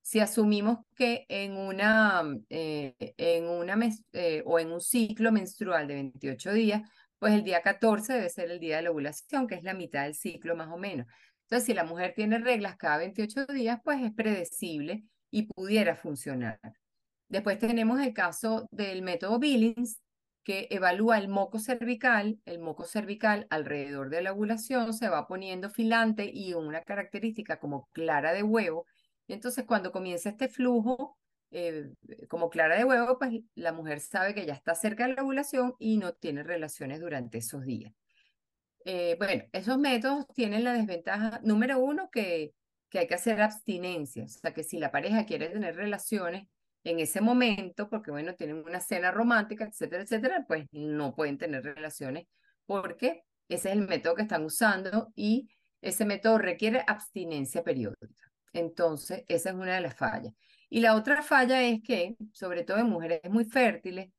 Si asumimos que en una, eh, en una mes- eh, o en un ciclo menstrual de veintiocho días, pues el día catorce debe ser el día de la ovulación, que es la mitad del ciclo más o menos. Entonces, si la mujer tiene reglas cada veintiocho días, pues es predecible y pudiera funcionar. Después tenemos el caso del método Billings, que evalúa el moco cervical. El moco cervical alrededor de la ovulación se va poniendo filante y una característica como clara de huevo. Y entonces cuando comienza este flujo, eh, como clara de huevo, pues la mujer sabe que ya está cerca de la ovulación y no tiene relaciones durante esos días. Eh, bueno, esos métodos tienen la desventaja, número uno, que, que hay que hacer abstinencia, o sea, que si la pareja quiere tener relaciones en ese momento, porque bueno, tienen una cena romántica, etcétera, etcétera, pues no pueden tener relaciones porque ese es el método que están usando y ese método requiere abstinencia periódica. Entonces, esa es una de las fallas. Y la otra falla es que, sobre todo en mujeres muy fértiles,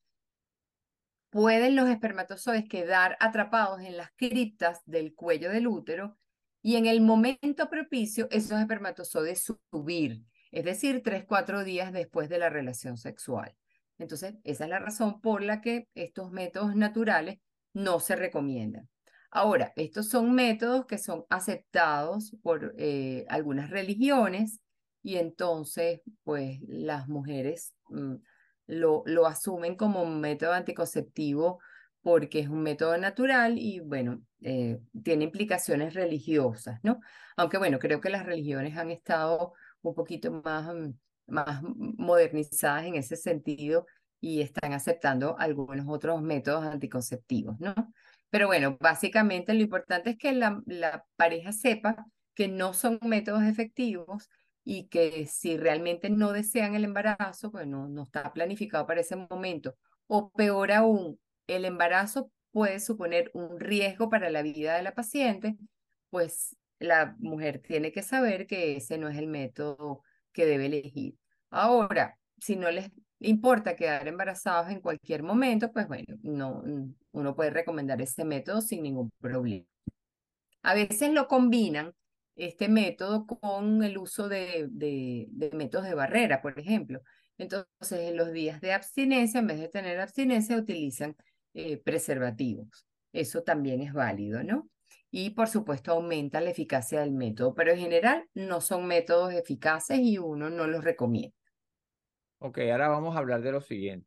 pueden los espermatozoides quedar atrapados en las criptas del cuello del útero y en el momento propicio esos espermatozoides subir, es decir, tres, cuatro días después de la relación sexual. Entonces, esa es la razón por la que estos métodos naturales no se recomiendan. Ahora, estos son métodos que son aceptados por eh, algunas religiones y entonces, pues las mujeres mm, lo, lo asumen como un método anticonceptivo porque es un método natural y bueno, eh, tiene implicaciones religiosas, ¿no? Aunque bueno, creo que las religiones han estado un poquito más, mm, más modernizadas en ese sentido y están aceptando algunos otros métodos anticonceptivos, ¿no? Pero bueno, básicamente lo importante es que la, la pareja sepa que no son métodos efectivos y que si realmente no desean el embarazo, pues no, no está planificado para ese momento. O peor aún, el embarazo puede suponer un riesgo para la vida de la paciente, pues la mujer tiene que saber que ese no es el método que debe elegir. Ahora, si no les importa quedar embarazados en cualquier momento, pues bueno, no, uno puede recomendar ese método sin ningún problema. A veces lo combinan este método con el uso de, de, de métodos de barrera, por ejemplo. Entonces, en los días de abstinencia, en vez de tener abstinencia, utilizan eh, preservativos. Eso también es válido, ¿no? Y por supuesto aumenta la eficacia del método, pero en general no son métodos eficaces y uno no los recomienda. Ok, ahora vamos a hablar de lo siguiente.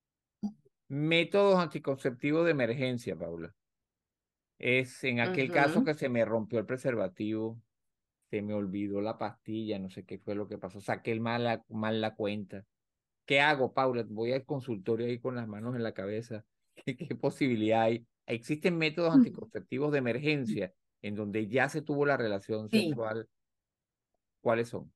Métodos anticonceptivos de emergencia, Paula. Es en aquel caso Ujú. que se me rompió el preservativo, se me olvidó la pastilla, no sé qué fue lo que pasó, saqué el mal la, mal la cuenta. ¿Qué hago, Paula? Voy al consultorio ahí con las manos en la cabeza. ¿Qué, qué posibilidad hay? ¿Existen métodos anticonceptivos de emergencia en donde ya se tuvo la relación Sí, sexual? ¿Cuáles son?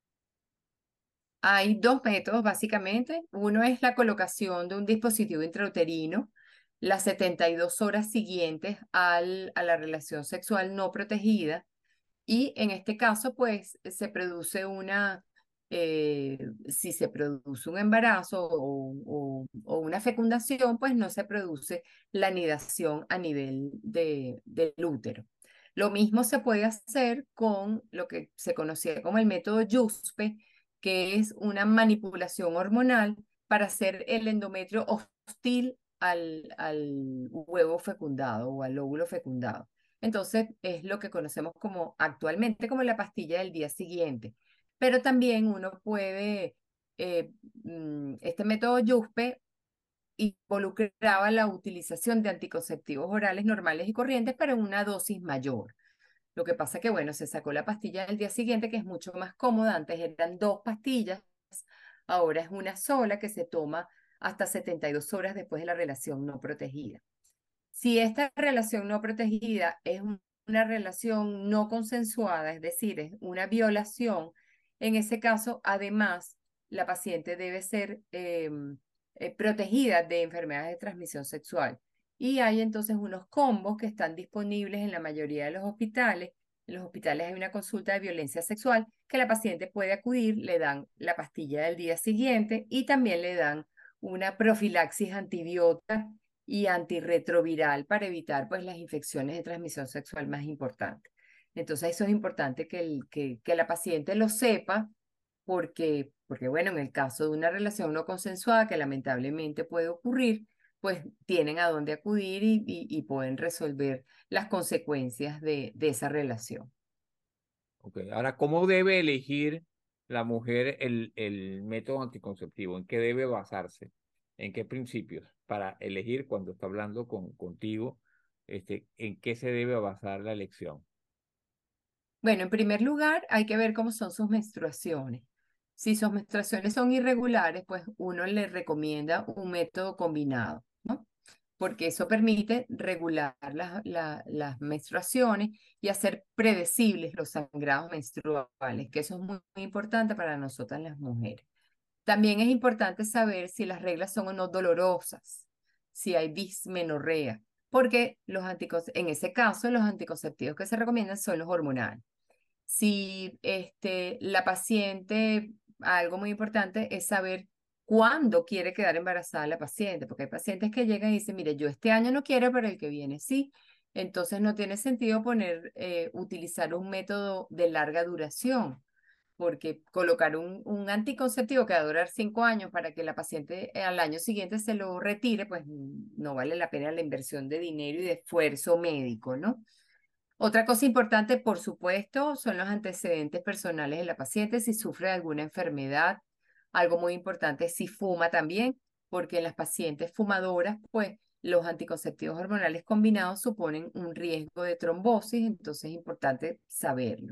hay dos métodos básicamente. Uno es la colocación de un dispositivo intrauterino las setenta y dos horas siguientes al, a la relación sexual no protegida. Y en este caso, pues se produce una, eh, si se produce un embarazo o, o- o una fecundación, pues no se produce la anidación a nivel de, del útero. Lo mismo se puede hacer con lo que se conocía como el método Yuspe, que es una manipulación hormonal para hacer el endometrio hostil al, al huevo fecundado o al óvulo fecundado. Entonces es lo que conocemos como actualmente como la pastilla del día siguiente. Pero también uno puede, eh, mm, este método Yuspe involucraba la utilización de anticonceptivos orales normales y corrientes, pero en una dosis mayor. Lo que pasa que, bueno, se sacó la pastilla del día siguiente, que es mucho más cómoda. Antes eran dos pastillas, ahora es una sola que se toma hasta setenta y dos horas después de la relación no protegida. Si esta relación no protegida es un- una relación no consensuada, es decir, es una violación, en ese caso, además, la paciente debe ser em, eh, protegida de enfermedades de transmisión sexual. Y hay entonces unos combos que están disponibles en la mayoría de los hospitales. En los hospitales hay una consulta de violencia sexual que la paciente puede acudir, le dan la pastilla del día siguiente y también le dan una profilaxis antibiótica y antirretroviral para evitar pues las infecciones de transmisión sexual más importantes. Entonces eso es importante que, el, que, que la paciente lo sepa porque, porque bueno, en el caso de una relación no consensuada que lamentablemente puede ocurrir, pues tienen a dónde acudir y, y, y pueden resolver las consecuencias de, de esa relación. Ok, ahora, ¿cómo debe elegir la mujer el, el método anticonceptivo? ¿En qué debe basarse? ¿En qué principios? Para elegir cuando está hablando con, contigo, este, ¿en qué se debe basar la elección? Bueno, en primer lugar, hay que ver cómo son sus menstruaciones. Si sus menstruaciones son irregulares, pues uno le recomienda un método combinado, ¿no? Porque eso permite regular las, la- las menstruaciones y hacer predecibles los sangrados menstruales, que eso es muy, muy importante para nosotras las mujeres. También es importante saber si las reglas son o no dolorosas, si hay dismenorrea, porque los anticon- en ese caso los anticonceptivos que se recomiendan son los hormonales. Si este, la paciente, algo muy importante es saber cuándo quiere quedar embarazada la paciente, porque hay pacientes que llegan y dicen, mire, yo este año no quiero, pero el que viene sí. Entonces no tiene sentido poner, eh, utilizar un método de larga duración, porque colocar un, un anticonceptivo que va a durar cinco años para que la paciente eh, al año siguiente se lo retire, pues mm, no vale la pena la inversión de dinero y de esfuerzo médico, ¿no? Otra cosa importante, por supuesto, son los antecedentes personales de la paciente, si sufre de alguna enfermedad. Algo muy importante es si fuma también, porque en las pacientes fumadoras, pues los anticonceptivos hormonales combinados suponen un riesgo de trombosis, entonces es importante saberlo.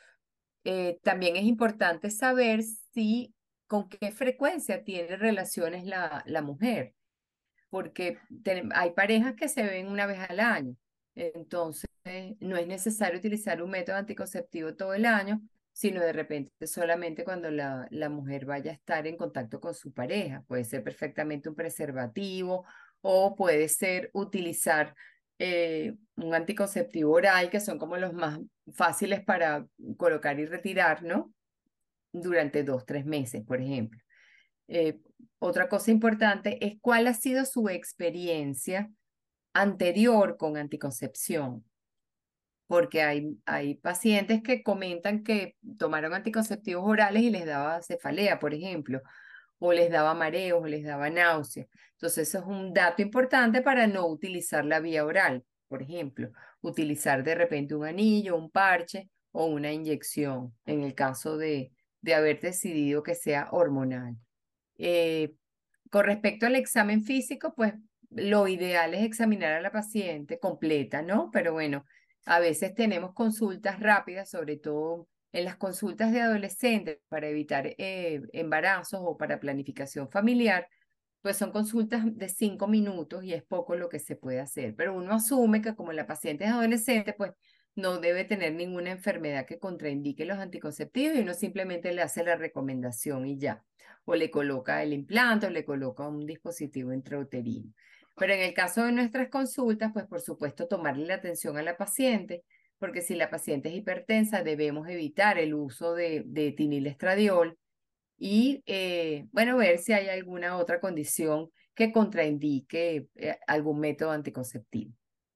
Eh, también es importante saber si con qué frecuencia tiene relaciones la, la mujer, porque tenem- hay parejas que se ven una vez al año. Entonces, no es necesario utilizar un método anticonceptivo todo el año, sino de repente solamente cuando la, la mujer vaya a estar en contacto con su pareja. Puede ser perfectamente un preservativo o puede ser utilizar eh, un anticonceptivo oral, que son como los más fáciles para colocar y retirar, ¿no? Durante dos, tres meses, por ejemplo. Eh, Otra cosa importante es cuál ha sido su experiencia anterior con anticoncepción, porque hay, hay pacientes que comentan que tomaron anticonceptivos orales y les daba cefalea, por ejemplo, o les daba mareos, o les daba náuseas. Entonces, eso es un dato importante para no utilizar la vía oral, por ejemplo, utilizar de repente un anillo, un parche o una inyección, en el caso de, de haber decidido que sea hormonal. Eh, con respecto al examen físico, pues lo ideal es examinar a la paciente completa, ¿no? Pero bueno, a veces tenemos consultas rápidas, sobre todo en las consultas de adolescentes para evitar eh, embarazos o para planificación familiar, pues son consultas de cinco minutos y es poco lo que se puede hacer. Pero uno asume que como la paciente es adolescente, pues no debe tener ninguna enfermedad que contraindique los anticonceptivos y uno simplemente le hace la recomendación y ya. O le coloca el implante o le coloca un dispositivo intrauterino. Pero en el caso de nuestras consultas, pues por supuesto tomarle la atención a la paciente, porque si la paciente es hipertensa, debemos evitar el uso de, de etinilestradiol y, eh, bueno, ver si hay alguna otra condición que contraindique eh, algún método anticonceptivo.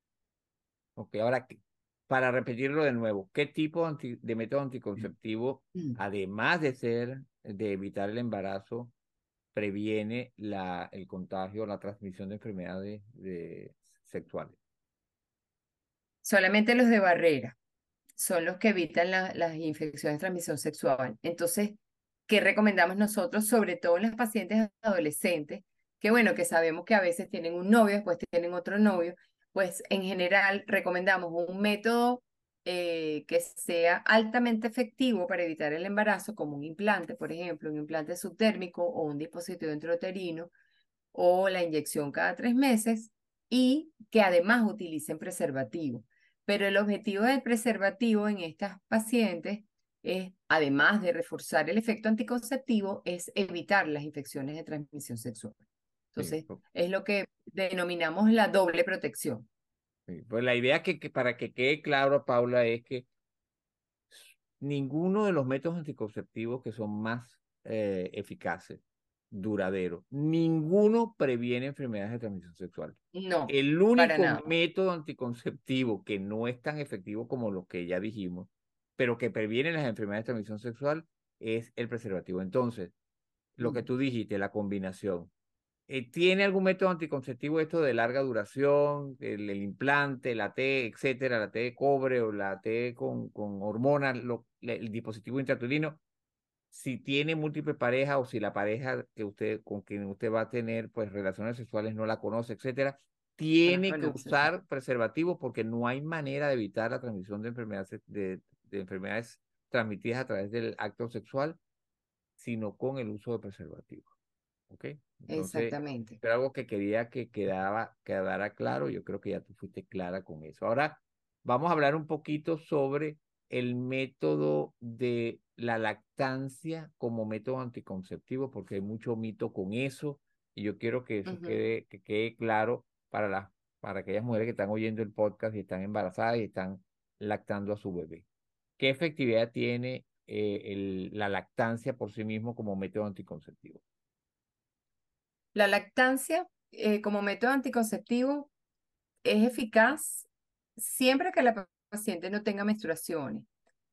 Ok, ahora, ¿qué- para repetirlo de nuevo, ¿qué tipo anti- de método anticonceptivo, Mm. además de ser, de evitar el embarazo, previene la, el contagio o la transmisión de enfermedades de- sexuales? Solamente los de barrera son los que evitan la- las infecciones de transmisión sexual. Entonces, ¿qué recomendamos nosotros, sobre todo en las pacientes adolescentes, que bueno, que sabemos que a veces tienen un novio, después tienen otro novio? Pues en general recomendamos un método eh, que sea altamente efectivo para evitar el embarazo, como un implante, por ejemplo, un implante subdérmico o un dispositivo intrauterino o la inyección cada tres meses y que además utilicen preservativo. Pero el objetivo del preservativo en estas pacientes es, además de reforzar el efecto anticonceptivo, es evitar las infecciones de transmisión sexual. Sí, Entonces, o- es lo que denominamos la doble protección. sí. Pues la idea que, que para que quede claro, Paula, es que ninguno de los métodos anticonceptivos que son más eh, eficaces, duraderos, ninguno previene enfermedades de transmisión sexual. No, El para único nada. método anticonceptivo que no es tan efectivo como los que ya dijimos, pero que previene las enfermedades de transmisión sexual, es el preservativo. Entonces, lo que Mm. tú dijiste, la combinación. Eh, ¿tiene algún método anticonceptivo esto de larga duración, el, el implante, la T, etcétera, la T de cobre o la T con, con hormonas, lo- el dispositivo intrauterino? Si tiene múltiples parejas o si la pareja que usted, con quien usted va a tener pues relaciones sexuales no la conoce, etcétera, No las tiene que conoces, sí. usar preservativo porque no hay manera de evitar la transmisión de enfermedades, de, de enfermedades transmitidas a través del acto sexual, sino con el uso de preservativo. ¿Ok? Entonces, Exactamente. era algo que quería que quedaba, quedara claro. Yo creo que ya tú fuiste clara con eso. Ahora, vamos a hablar un poquito sobre el método de la lactancia como método anticonceptivo, porque hay mucho mito con eso, y yo quiero que eso Ujú. quede, que quede claro para las, para aquellas mujeres que están oyendo el podcast y están embarazadas y están lactando a su bebé. ¿Qué efectividad tiene eh, el- la lactancia por sí mismo como método anticonceptivo? La lactancia eh, como método anticonceptivo es eficaz siempre que la pa- paciente no tenga menstruaciones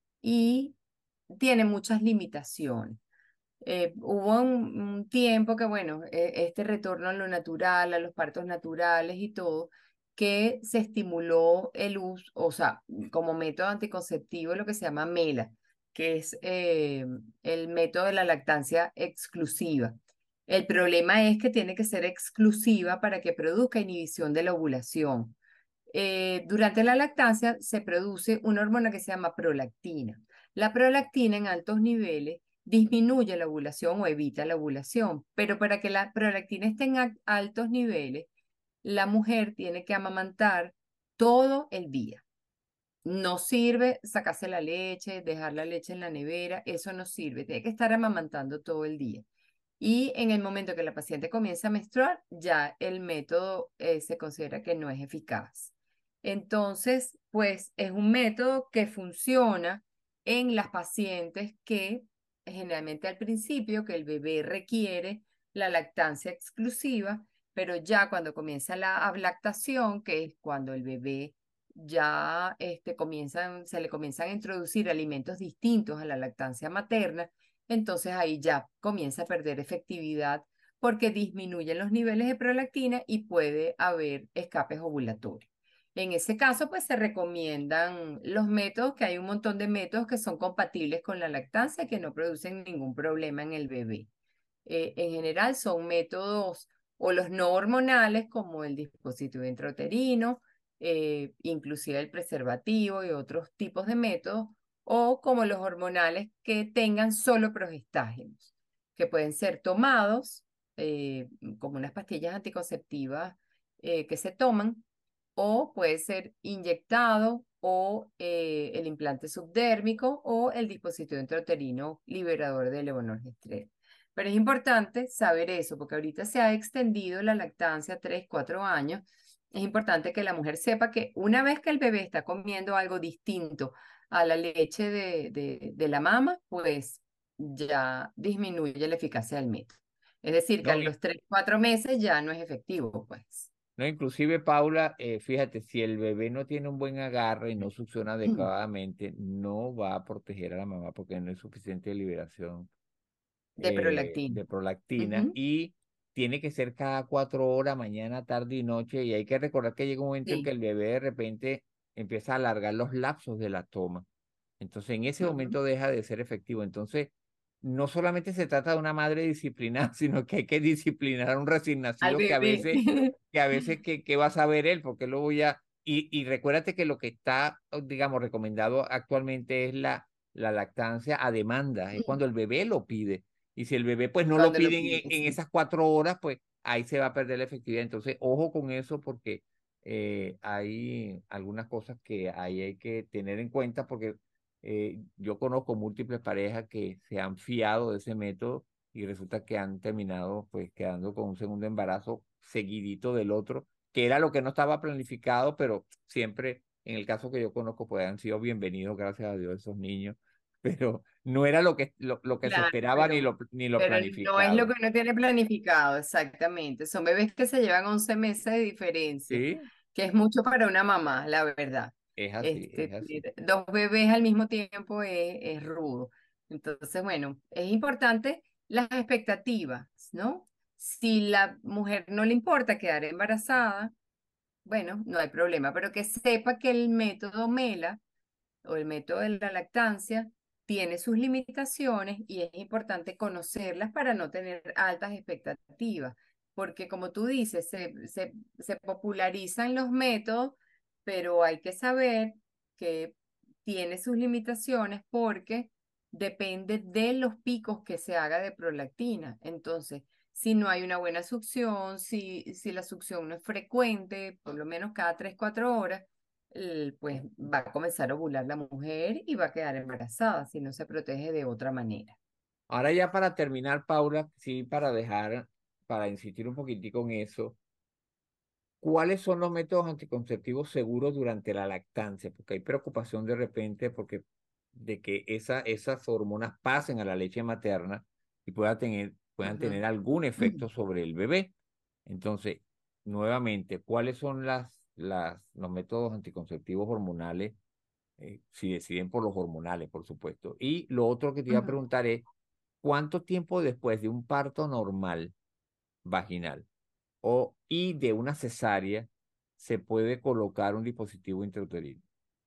y tiene muchas limitaciones. Eh, hubo un, un tiempo que, bueno, eh, este retorno a lo natural, a los partos naturales y todo, que se estimuló el uso, o sea, como método anticonceptivo, lo que se llama MELA, que es eh, el método de la lactancia exclusiva. El problema es que tiene que ser exclusiva para que produzca inhibición de la ovulación. Eh, durante la lactancia se produce una hormona que se llama prolactina. La prolactina en altos niveles disminuye la ovulación o evita la ovulación, pero para que la prolactina esté en a- altos niveles, la mujer tiene que amamantar todo el día. No sirve sacarse la leche, dejar la leche en la nevera, eso no sirve, tiene que estar amamantando todo el día. Y en el momento que la paciente comienza a menstruar, ya el método eh, se considera que no es eficaz. Entonces, pues es un método que funciona en las pacientes que generalmente al principio que el bebé requiere la lactancia exclusiva, pero ya cuando comienza la lactación, que es cuando el bebé ya este, comienzan, se le comienzan a introducir alimentos distintos a la lactancia materna, entonces ahí ya comienza a perder efectividad porque disminuyen los niveles de prolactina y puede haber escapes ovulatorios. En ese caso, pues se recomiendan los métodos, que hay un montón de métodos que son compatibles con la lactancia, que no producen ningún problema en el bebé. Eh, en general son métodos o los no hormonales como el dispositivo intrauterino, eh, inclusive el preservativo y otros tipos de métodos, o como los hormonales que tengan solo progestágenos, que pueden ser tomados eh, como unas pastillas anticonceptivas eh, que se toman, o puede ser inyectado o eh, el implante subdérmico o el dispositivo intrauterino liberador de levonorgestrel. Pero es importante saber eso, porque ahorita se ha extendido la lactancia a tres, cuatro años. Es importante que la mujer sepa que una vez que el bebé está comiendo algo distinto a la leche de, de, de la mama, pues ya disminuye la eficacia del método. Es decir, que a No, los tres, cuatro meses ya no es efectivo, pues. no, inclusive Paula, eh, fíjate, si el bebé no tiene un buen agarre y no succiona adecuadamente, no va a proteger a la mamá porque no hay suficiente liberación De eh, prolactina. de prolactina Ujú. y tiene que ser cada cuatro horas, mañana, tarde y noche. Y hay que recordar que llega un momento en que Sí. el bebé de repente empieza a alargar los lapsos de la toma. Entonces, en ese Ujú. momento deja de ser efectivo. Entonces, no solamente se trata de una madre disciplinada, sino que hay que disciplinar a un recién Al nacido que a bebé. veces, que a veces, que, que va a saber él? Porque luego ya, y, y recuérdate que lo que está, digamos, recomendado actualmente es la, la lactancia a demanda, es cuando el bebé lo pide. Y si el bebé pues no lo Cuando lo pide en, pide, en sí. esas cuatro horas, pues ahí se va a perder la efectividad. Entonces, ojo con eso porque eh, hay algunas cosas que ahí hay que tener en cuenta porque eh, yo conozco múltiples parejas que se han fiado de ese método y resulta que han terminado pues quedando con un segundo embarazo seguidito del otro, que era lo que no estaba planificado, pero siempre en el caso que yo conozco pues han sido bienvenidos, gracias a Dios, esos niños, pero no era lo que, lo, lo que se Claro, esperaba ni pero, lo, ni lo pero no es lo planificado. que uno tiene planificado, exactamente. Son bebés que se llevan once meses de diferencia, Sí, que es mucho para una mamá, la verdad. es así, Este, es así. tener dos bebés al mismo tiempo es, es rudo. Entonces, bueno, es importante las expectativas, ¿no? Si la mujer no le importa quedar embarazada, bueno, no hay problema, pero que sepa que el método MELA o el método de la lactancia tiene sus limitaciones y es importante conocerlas para no tener altas expectativas, porque como tú dices, se, se, se popularizan los métodos, pero hay que saber que tiene sus limitaciones porque depende de los picos que se haga de prolactina. Entonces, si no hay una buena succión, si, si la succión no es frecuente, por lo menos cada tres cuatro horas, el- pues va a comenzar a ovular la mujer y va a quedar embarazada si no se protege de otra manera. Ahora ya para terminar, Paula, sí, para dejar, para insistir un poquitico en eso, ¿cuáles son los métodos anticonceptivos seguros durante la lactancia? Porque hay preocupación de repente porque de que esa, esas hormonas pasen a la leche materna y pueda tener, puedan Ujú. tener algún efecto sobre el bebé. Entonces, nuevamente, ¿cuáles son las, las, los métodos anticonceptivos hormonales? Eh, si deciden por los hormonales, por supuesto. Y lo otro que te iba a Ujú. preguntar es, ¿cuánto tiempo después de un parto normal vaginal o y de una cesárea se puede colocar un dispositivo intrauterino?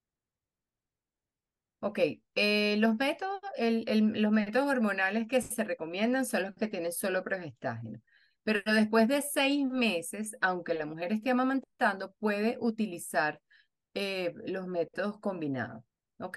Ok, eh, los métodos, el- el- los métodos hormonales que se recomiendan son los que tienen solo progestágeno. Pero después de seis meses, aunque la mujer esté amamantando, puede utilizar eh, los métodos combinados. ¿Ok?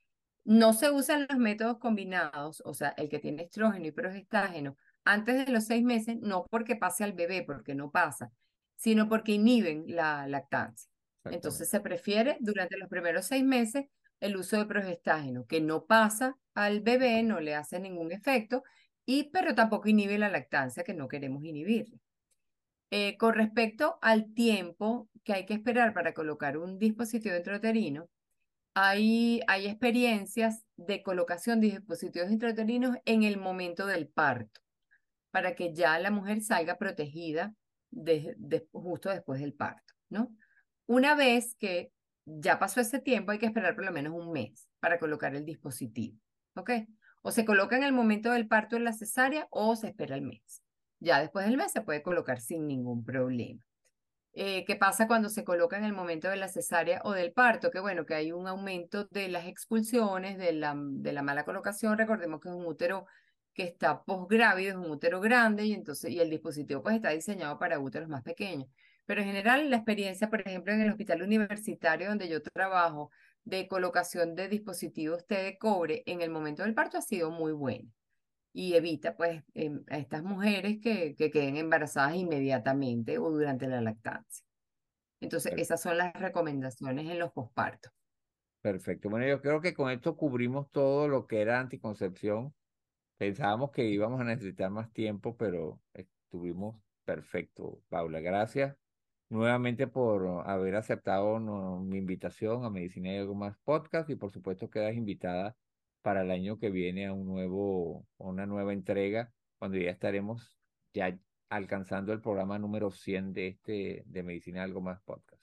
No se usan los métodos combinados, o sea, el que tiene estrógeno y progestágeno, antes de los seis meses, no porque pase al bebé, porque no pasa, sino porque inhiben la lactancia. Entonces Exactamente. se prefiere durante los primeros seis meses el uso de progestágeno, que no pasa al bebé, no le hace ningún efecto, y pero tampoco inhibe la lactancia, que no queremos inhibirla. Eh, con respecto al tiempo que hay que esperar para colocar un dispositivo intrauterino, hay, hay experiencias de colocación de dispositivos intrauterinos en el momento del parto, para que ya la mujer salga protegida de- de- justo después del parto, ¿no? Una vez que ya pasó ese tiempo, hay que esperar por lo menos un mes para colocar el dispositivo, ¿ok? O se coloca en el momento del parto en la cesárea o se espera el mes. Ya después del mes se puede colocar sin ningún problema. Eh, ¿qué pasa cuando se coloca en el momento de la cesárea o del parto? Que bueno, que hay un aumento de las expulsiones, de la, de la mala colocación. Recordemos que es un útero que está posgrávido, es un útero grande y entonces y el dispositivo pues está diseñado para úteros más pequeños. Pero en general la experiencia, por ejemplo, en el hospital universitario donde yo trabajo de colocación de dispositivos T de cobre en el momento del parto ha sido muy buena y evita pues em, a estas mujeres que, que queden embarazadas inmediatamente o durante la lactancia. Entonces, Per- esas son las recomendaciones en los pospartos. Perfecto. Bueno, yo creo que con esto cubrimos todo lo que era anticoncepción. Pensábamos que íbamos a necesitar más tiempo, pero estuvimos perfecto, Paula. Gracias nuevamente por haber aceptado no- mi invitación a Medicina y algo más podcast y por supuesto quedas invitada para el año que viene a un nuevo, a una nueva entrega, cuando ya estaremos ya alcanzando el programa número cien de este de Medicina y algo más podcast.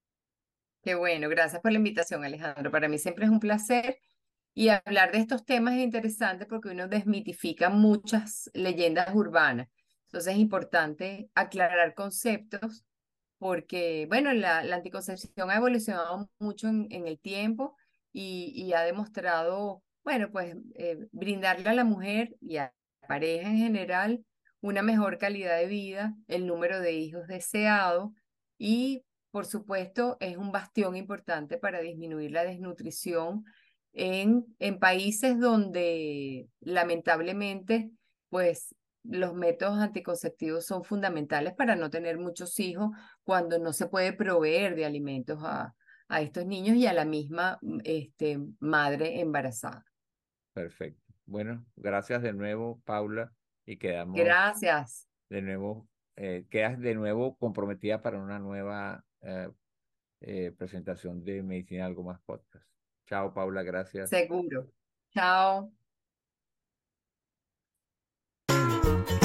Qué bueno, gracias por la invitación, Alejandro. Para mí siempre es un placer y hablar de estos temas es interesante porque uno desmitifica muchas leyendas urbanas. Entonces es importante aclarar conceptos porque, bueno, la, la anticoncepción ha evolucionado mucho en, en el tiempo y, y ha demostrado, bueno, pues eh, brindarle a la mujer y a la pareja en general una mejor calidad de vida, el número de hijos deseados y, por supuesto, es un bastión importante para disminuir la desnutrición en, en países donde lamentablemente, pues los métodos anticonceptivos son fundamentales para no tener muchos hijos cuando no se puede proveer de alimentos a, a estos niños y a la misma mm, este, madre embarazada. Perfecto. Bueno, gracias de nuevo, Paula, y quedamos Gracias. de nuevo, eh, quedas de nuevo comprometida para una nueva eh, eh, presentación de Medicina Algo Más Podcast. Chao, Paula, gracias. Seguro. Chao.